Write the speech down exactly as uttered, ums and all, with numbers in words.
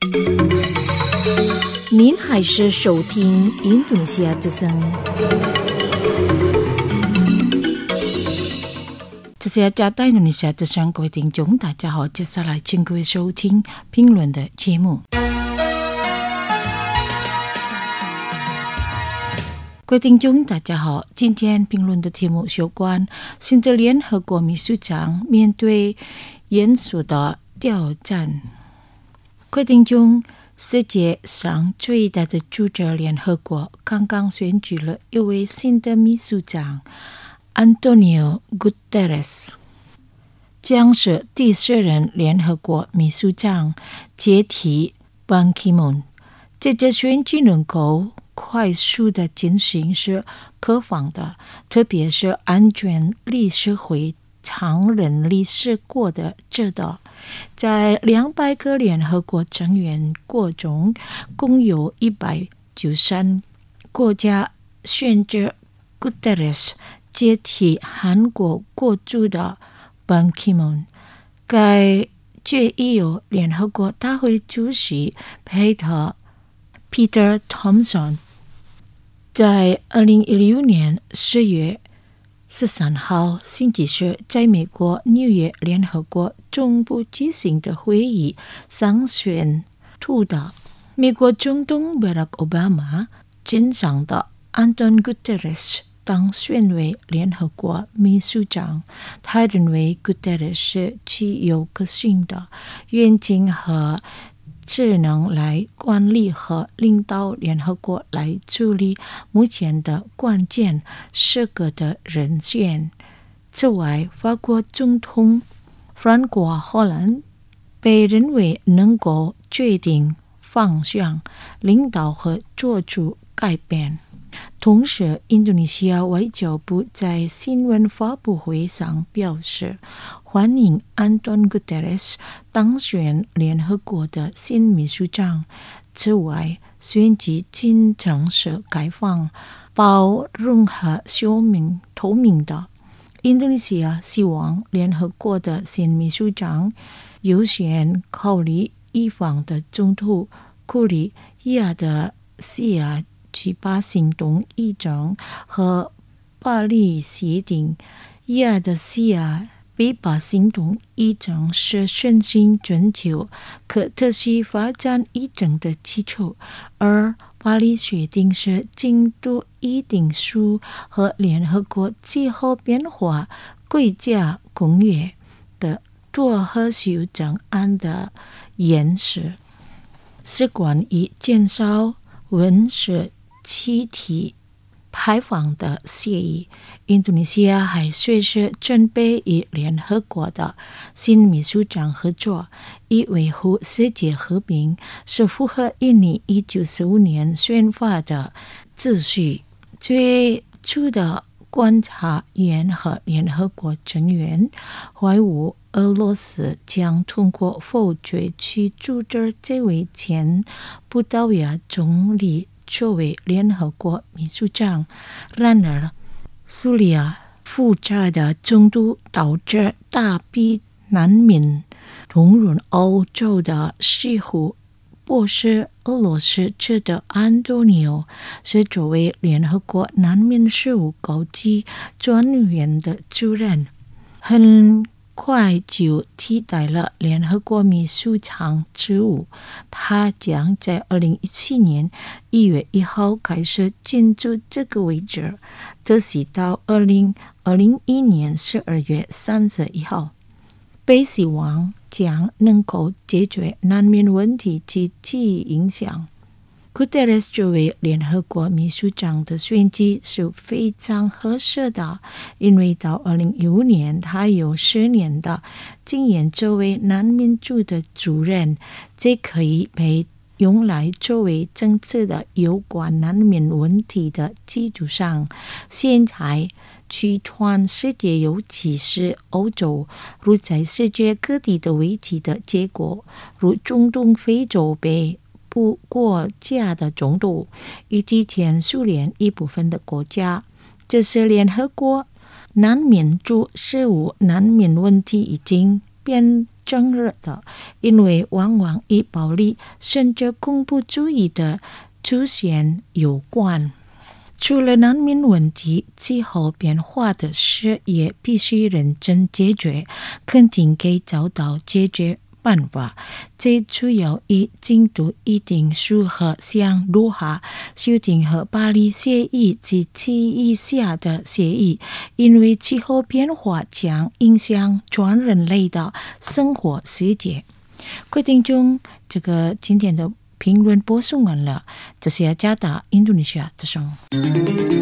您还是收听印度尼西亚之声。这是加大印度尼西亚之声，各位听众大家好，接下来请各位收听评论的节目。各位听众大家好，今天评论的题目有关新的联合国秘书长面对严肃的挑战。各位听众，世界上最大的组织联合国刚刚选举了一位新的秘书长 Antonio Guterres， 将是第四任联合国秘书长，接替 Ban Ki-moon。 这次选举能够快速的进行是可防的，特别是安全理事会常任理事国的制度，在两百个联合国成员国中，共有一百九十三国家选择 Guterres 接替韩国国主的 Ban Ki-moon。 该决议由联合国大会主席佩特 Peter Thompson 在二零一六年四月十三号星期四在美国纽约联合国总部举行的会议上宣布的。美国总统 Barack Obama 经常的 Antonio Guterres 当选为联合国秘书长，他认为 Guterres 是具有个性的愿景和只能来管理和领导联合国来处理目前的关键时刻的人选。此外，法国总统弗兰国荷兰被认为能够决定方向、领导和做出改变。同时，印度尼西亚外交部在新闻发布会上表示，欢迎安东尼 Guterres 当选联合国的新秘书长。此外，选举进程是开放、包容和透明透明的。印度尼西亚希望联合国的新秘书长优先考虑伊朗的总统库里亚的西亚举巴行动议程和巴黎协定亚的西亚北巴行动议程是顺行全球可持续发展议程的基础，而巴黎协定是进度议定书和联合国气候变化国家公约的多核修正案的延续，是关于减少温室气体排放的协议。印度尼西亚还随时准备与联合国的新秘书长合作，以维护世界和平，是符合印尼一九四五年宣发的秩序。最初的观察员和联合国成员怀疑俄罗斯将通过否决去组织这位前葡萄牙总理作为联合国秘书长。然而，叙利亚复杂的冲突导致大批难民涌入欧洲的时候，波士俄罗斯指的安东尼奥是作为联合国难民事务高级专员的主任，很快就替代了联合国秘书长职务。他将在二零一七年一月一号开始进驻这个位置，这是到二零二一年十二月三十一号。被希望将能够解决难民问题及其影响。Guterres 作为联合国秘书长的选举是非常合适的，因为到二零一五年他有十年的经验作为难民组的主任，这可以被用来作为政策的有关难民问题的基础上。现在去全世界，尤其是欧洲，如在世界各地的危机的结果，如中东非洲北部国家的中度，以及前苏联一部分的国家。这是联合国难民组事务难民问题已经变争热的，因为往往与暴力甚至恐怖主义的出现有关。除了难民问题，气候变化的事也必须认真解决，肯定该找到解决办法。这主要以进度一定如何向如何修订和巴黎协议及其以下的协议，因为气候变化将影响全人类的生活世界。各位听众，这个今天的评论播送完了，这是雅加达印度尼西亚之声。